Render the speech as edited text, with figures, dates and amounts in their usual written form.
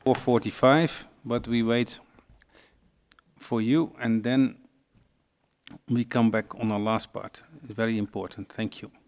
4:45, but we wait for you, and then we come back on our last part. It's very important. Thank you.